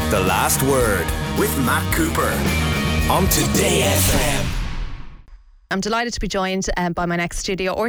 The Last Word with Matt Cooper on Today FM. I'm delighted to be joined by my next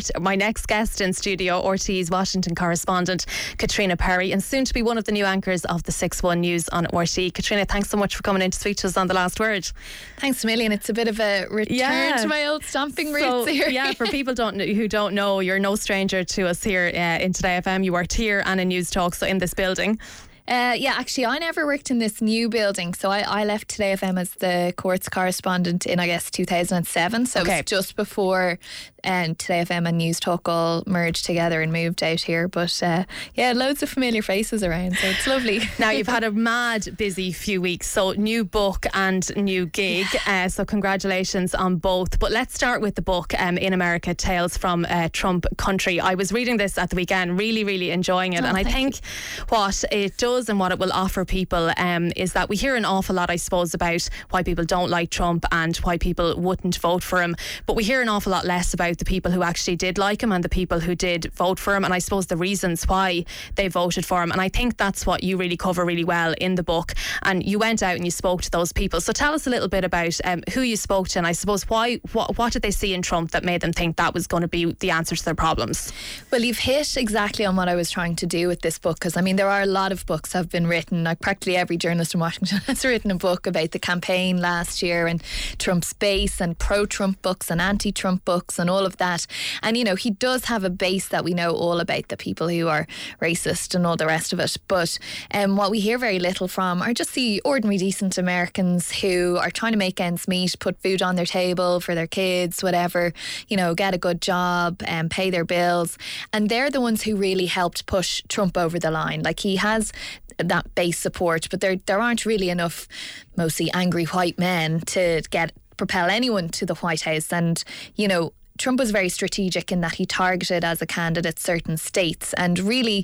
guest in studio, RTÉ's Washington correspondent, Katrina Perry, and soon to be one of the new anchors of the 6-1 News on RTÉ. Katrina, thanks so much for coming in to speak to us on The Last Word. Thanks a million. It's a bit of a return to my old stomping roots here. Yeah, for people who don't know, you're no stranger to us here in Today FM. You worked here and in News Talk, so in this building. Actually, I never worked in this new building. So I left Today FM as the courts correspondent in, I guess, 2007. So okay. It was just before Today FM and News Talk all merged together and moved out here. But loads of familiar faces around, so it's lovely. Now, you've had a mad busy few weeks. So new book and new gig. So congratulations on both. But let's start with the book, In America, Tales from Trump Country. I was reading this at the weekend, really, really enjoying it. And I think what it does and what it will offer people is that we hear an awful lot, I suppose, about why people don't like Trump and why people wouldn't vote for him, but we hear an awful lot less about the people who actually did like him and the people who did vote for him, and I suppose the reasons why they voted for him. And I think that's what you really cover really well in the book, and you went out and you spoke to those people. So tell us a little bit about who you spoke to, and I suppose what did they see in Trump that made them think that was going to be the answer to their problems? Well, you've hit exactly on what I was trying to do with this book, because I mean there are a lot of books have been written. Like practically every journalist in Washington has written a book about the campaign last year and Trump's base, and pro-Trump books and anti-Trump books and all of that. And you know, he does have a base that we know all about, the people who are racist and all the rest of it. But what we hear very little from are just the ordinary decent Americans who are trying to make ends meet, put food on their table for their kids, whatever, you know, get a good job and pay their bills. And they're the ones who really helped push Trump over the line. Like, he has that base support, but there aren't really enough mostly angry white men to propel anyone to the White House. And you know, Trump was very strategic in that he targeted as a candidate certain states, and really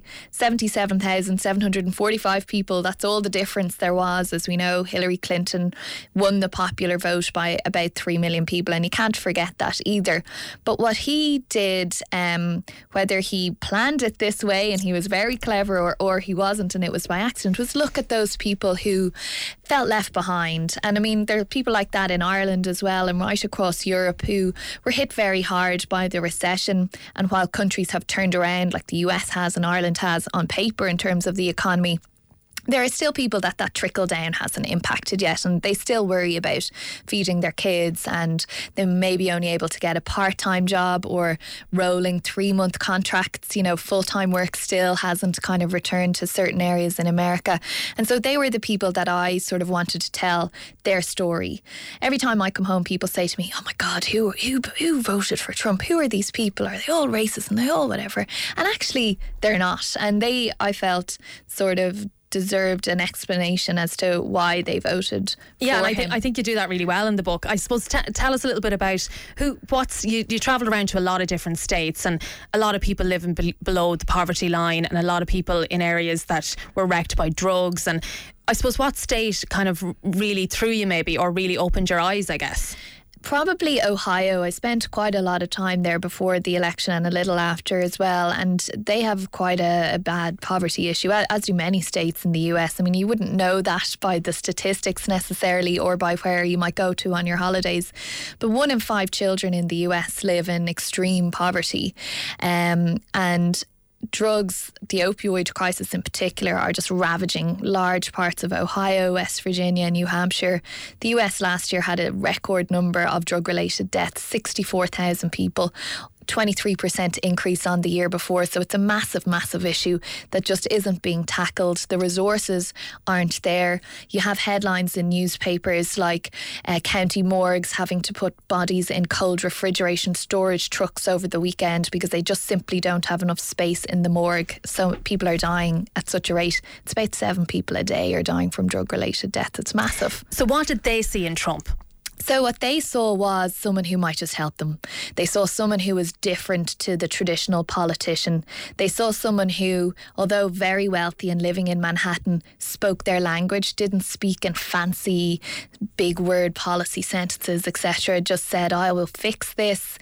77,745 people, that's all the difference there was. As we know, Hillary Clinton won the popular vote by about 3 million people, and you can't forget that either. But what he did, whether he planned it this way and he was very clever or he wasn't and it was by accident, was look at those people who felt left behind. And I mean, there are people like that in Ireland as well and right across Europe who were hit very hard by the recession. And while countries have turned around, like the US has and Ireland has on paper in terms of the economy, there are still people that trickle down hasn't impacted yet, and they still worry about feeding their kids, and they may be only able to get a part-time job or rolling 3-month contracts. You know, full-time work still hasn't kind of returned to certain areas in America. And so they were the people that I sort of wanted to tell their story. Every time I come home, people say to me, oh my God, who voted for Trump? Who are these people? Are they all racist and they all whatever? And actually they're not. And they, I felt, sort of deserved an explanation as to why they voted for him. I think you do that really well in the book. I suppose tell us a little bit about you travelled around to a lot of different states, and a lot of people living below the poverty line, and a lot of people in areas that were wrecked by drugs. And I suppose what state kind of really threw you maybe, or really opened your eyes, I guess? Probably Ohio. I spent quite a lot of time there before the election and a little after as well, and they have quite a bad poverty issue, as do many states in the US. I mean, you wouldn't know that by the statistics necessarily or by where you might go to on your holidays, but 1 in 5 children in the US live in extreme poverty, and drugs, the opioid crisis in particular, are just ravaging large parts of Ohio, West Virginia, New Hampshire. The US last year had a record number of drug-related deaths, 64,000 people. 23% increase on the year before. So it's a massive, massive issue that just isn't being tackled. The resources aren't there. You have headlines in newspapers like county morgues having to put bodies in cold refrigeration storage trucks over the weekend because they just simply don't have enough space in the morgue. So people are dying at such a rate. It's about 7 people a day are dying from drug-related death. It's massive. So what did they see in Trump? So what they saw was someone who might just help them. They saw someone who was different to the traditional politician. They saw someone who, although very wealthy and living in Manhattan, spoke their language, didn't speak in fancy big word policy sentences, etc. Just said, I will fix this.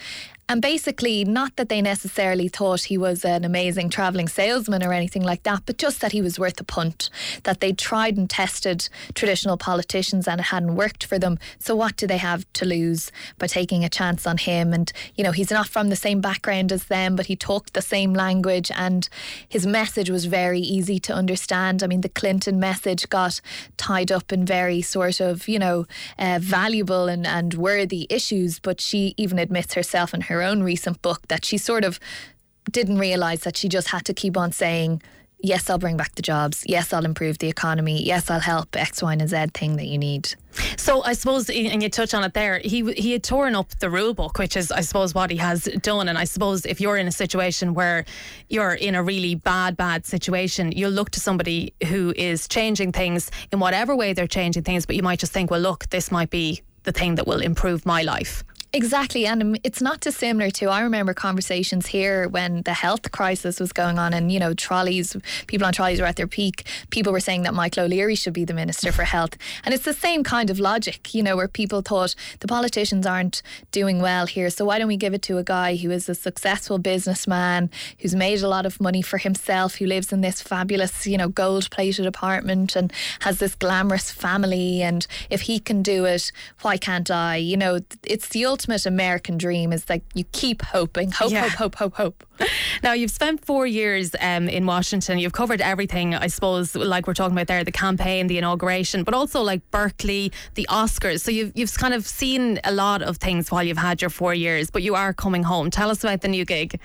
And basically, not that they necessarily thought he was an amazing travelling salesman or anything like that, but just that he was worth a punt, that they'd tried and tested traditional politicians and it hadn't worked for them. So what do they have to lose by taking a chance on him? And, you know, he's not from the same background as them, but he talked the same language and his message was very easy to understand. I mean, the Clinton message got tied up in very sort of, you know, valuable and worthy issues, but she even admits herself in her own recent book that she sort of didn't realise that she just had to keep on saying, yes, I'll bring back the jobs. Yes, I'll improve the economy. Yes, I'll help X, Y and Z thing that you need. So I suppose, and you touch on it there, he had torn up the rule book, which is I suppose what he has done. And I suppose if you're in a situation where you're in a really bad situation, you'll look to somebody who is changing things in whatever way they're changing things, but you might just think, well, look, this might be the thing that will improve my life. Exactly, and it's not dissimilar to, I remember conversations here when the health crisis was going on and, you know, people on trolleys were at their peak. People were saying that Michael O'Leary should be the Minister for Health. And it's the same kind of logic, you know, where people thought the politicians aren't doing well here, so why don't we give it to a guy who is a successful businessman, who's made a lot of money for himself, who lives in this fabulous, you know, gold-plated apartment and has this glamorous family, and if he can do it, why can't I? You know, it's the ultimate American dream, is like you keep hoping, hope. Now, you've spent 4 years in Washington. You've covered everything, I suppose, like we're talking about there, the campaign, the inauguration, but also like Berkeley, the Oscars. So you've kind of seen a lot of things while you've had your 4 years, but you are coming home. Tell us about the new gig.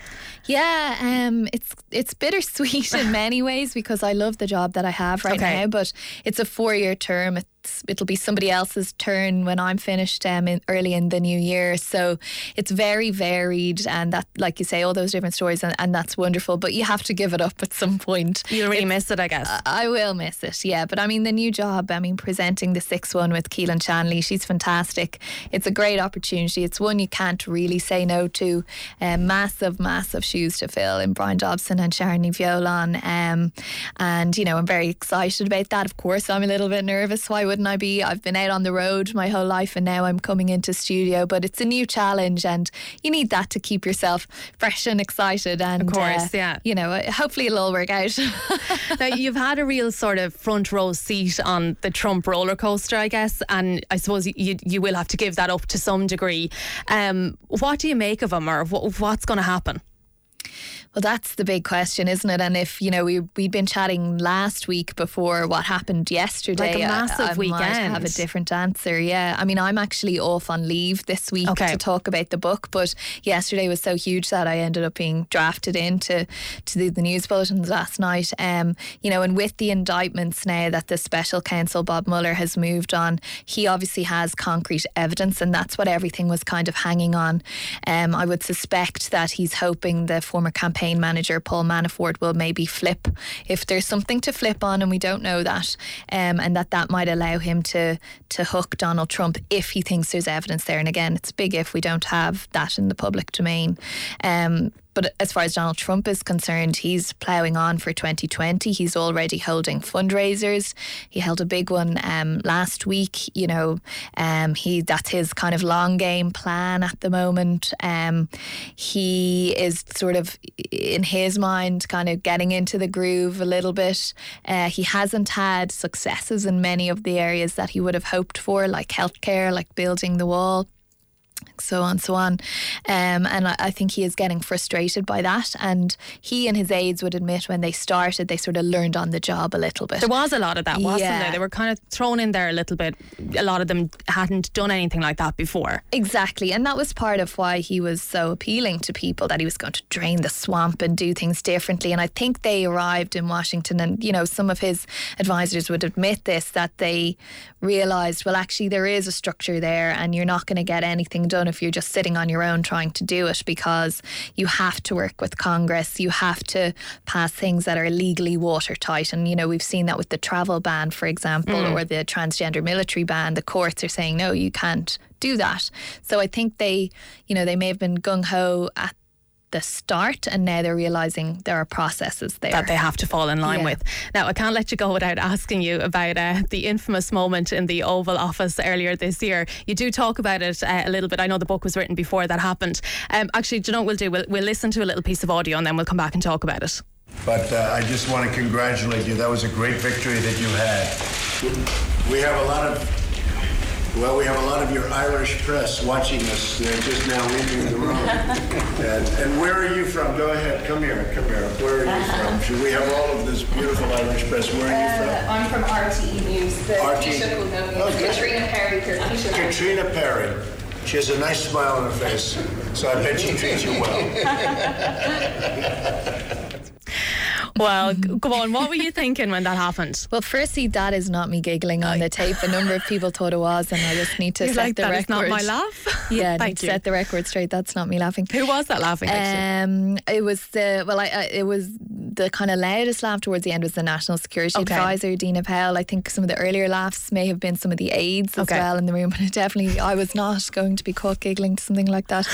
Yeah, it's bittersweet in many ways because I love the job that I have right now, but it's a 4-year term. It'll be somebody else's turn when I'm finished early in the new year. So it's very varied, and that, like you say, all those different stories, and that's wonderful. But you have to give it up at some point. You'll really miss it, I guess. I will miss it, yeah. But I mean, the new job, I mean, presenting the 6th one with Keelan Shanley, she's fantastic. It's a great opportunity. It's one you can't really say no to. Massive shoes to fill in Brian Dobson and Sharon Ní Bheoláin. And, you know, I'm very excited about that. Of course, I'm a little bit nervous. Why wouldn't I be? I've been out on the road my whole life and now I'm coming into studio, but it's a new challenge and you need that to keep yourself fresh and excited. And of course, yeah. You know, hopefully it'll all work out. Now, you've had a real sort of front row seat on the Trump roller coaster, I guess, and I suppose you will have to give that up to some degree. What do you make of him, or what's going to happen? Well, that's the big question, isn't it? And if, you know, we'd been chatting last week before what happened yesterday, like a massive weekend, might have a different answer. Yeah, I mean, I'm actually off on leave this week to talk about the book, but yesterday was so huge that I ended up being drafted in to do the news bulletins last night. You know, and with the indictments now that the special counsel Bob Mueller has moved on, he obviously has concrete evidence, and that's what everything was kind of hanging on. I would suspect that he's hoping the former campaign manager Paul Manafort will maybe flip if there's something to flip on, and we don't know that, and that might allow him to hook Donald Trump if he thinks there's evidence there. And again, it's big if we don't have that in the public domain. But as far as Donald Trump is concerned, he's ploughing on for 2020. He's already holding fundraisers. He held a big one last week. You know, that's his kind of long game plan at the moment. He is sort of, in his mind, kind of getting into the groove a little bit. He hasn't had successes in many of the areas that he would have hoped for, like healthcare, like building the wall, so on. And I think he is getting frustrated by that. And he and his aides would admit when they started, they sort of learned on the job a little bit. There was a lot of that, wasn't there? They were kind of thrown in there a little bit. A lot of them hadn't done anything like that before. Exactly. And that was part of why he was so appealing to people, that he was going to drain the swamp and do things differently. And I think they arrived in Washington, and, you know, some of his advisors would admit this, that they realised, well, actually there is a structure there and you're not going to get anything done if you're just sitting on your own trying to do it, because you have to work with Congress, you have to pass things that are legally watertight. And, you know, we've seen that with the travel ban, for example, or the transgender military ban. The courts are saying, no, you can't do that. So I think they may have been gung-ho at the start, and now they're realising there are processes there that they have to fall in line with. Now, I can't let you go without asking you about the infamous moment in the Oval Office earlier this year. You do talk about it a little bit. I know the book was written before that happened. Actually, do you know what we'll do? We'll listen to a little piece of audio and then we'll come back and talk about it. But I just want to congratulate you. That was a great victory that you had. We have a lot of your Irish press watching us. They're just now leaving the room. And where are you from? Go ahead. Come here. Where are you from? Should we have all of this beautiful Irish press? Where are you from? I'm from RTE News. The Taoiseach will know me. Katrina Perry. Katrina Perry. She has a nice smile on her face, so I bet she treats you well. Well, go on. What were you thinking when that happened? Well, firstly, that is not me giggling on the tape. A number of people thought it was, and I just need to set the record. It's not my laugh? Yeah, I need to set the record straight. That's not me laughing. Who was that laughing? It was it was the kind of loudest laugh towards the end was the National Security Advisor, Dina Powell. I think some of the earlier laughs may have been some of the aides as well in the room, but I was not going to be caught giggling to something like that.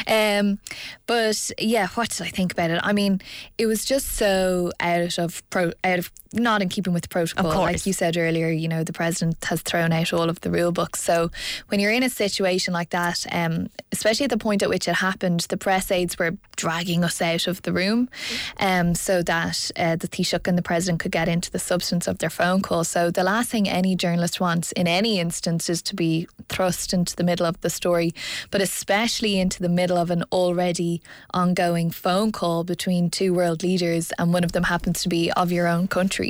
But yeah, what did I think about it? I mean, it was just so out of not in keeping with the protocol. Like you said earlier, you know, the president has thrown out all of the rule books. So when you're in a situation like that, especially at the point at which it happened, the press aides were dragging us out of the room, so that the Taoiseach and the president could get into the substance of their phone call. So the last thing any journalist wants in any instance is to be thrust into the middle of the story, but especially into the middle of an already ongoing phone call between two world leaders, and one of them happens to be of your own country.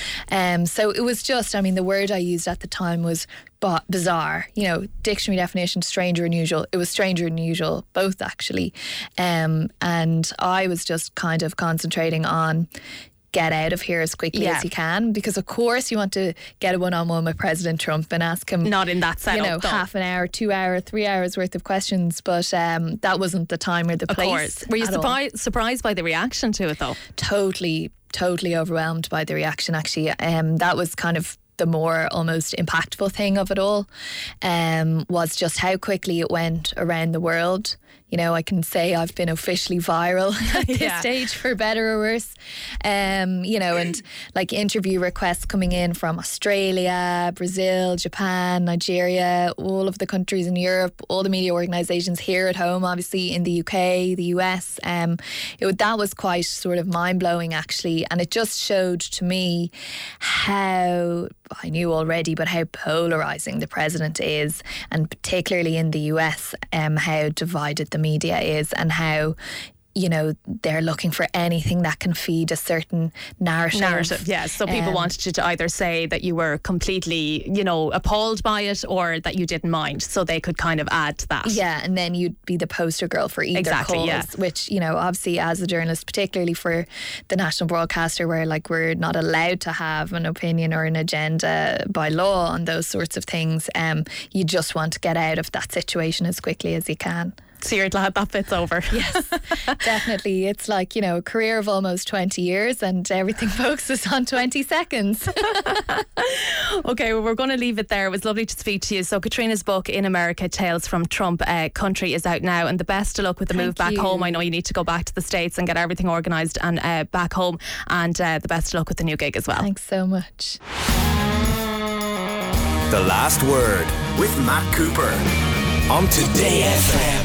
So it was just, I mean, the word I used at the time was bizarre. You know, dictionary definition, strange or unusual. It was strange or unusual, both actually. And I was just kind of concentrating on get out of here as quickly as you can, because of course you want to get a one-on-one with President Trump and ask him, not in that setup, you know, half an hour, 2 hour, 3 hours worth of questions, but that wasn't the time or the place. Of course. Were you surprised by the reaction to it though? Totally overwhelmed by the reaction actually. That was kind of the more almost impactful thing of it all, was just how quickly it went around the world. You know, I can say I've been officially viral at this stage, for better or worse. You know, and like interview requests coming in from Australia, Brazil, Japan, Nigeria, all of the countries in Europe, all the media organisations here at home, obviously in the UK, the US. That was quite sort of mind-blowing actually, and it just showed to me how, I knew already, but how polarising the president is, and particularly in the US, how divided the media is, and how, you know, they're looking for anything that can feed a certain narrative. Yeah. So people wanted you to either say that you were completely, you know, appalled by it, or that you didn't mind, so they could kind of add to that. Yeah, and then you'd be the poster girl for either cause, which, you know, obviously as a journalist, particularly for the national broadcaster, where like we're not allowed to have an opinion or an agenda by law on those sorts of things, you just want to get out of that situation as quickly as you can. So you're glad that bit's over. Yes, definitely. It's like, you know, a career of almost 20 years and everything focuses on 20 seconds. Okay, well, we're going to leave it there. It was lovely to speak to you. So Katrina's book, In America, Tales from Trump Country, is out now, and the best of luck with the move back home. I know you need to go back to the States and get everything organised and back home, and the best of luck with the new gig as well. Thanks so much. The Last Word with Matt Cooper on Today FM.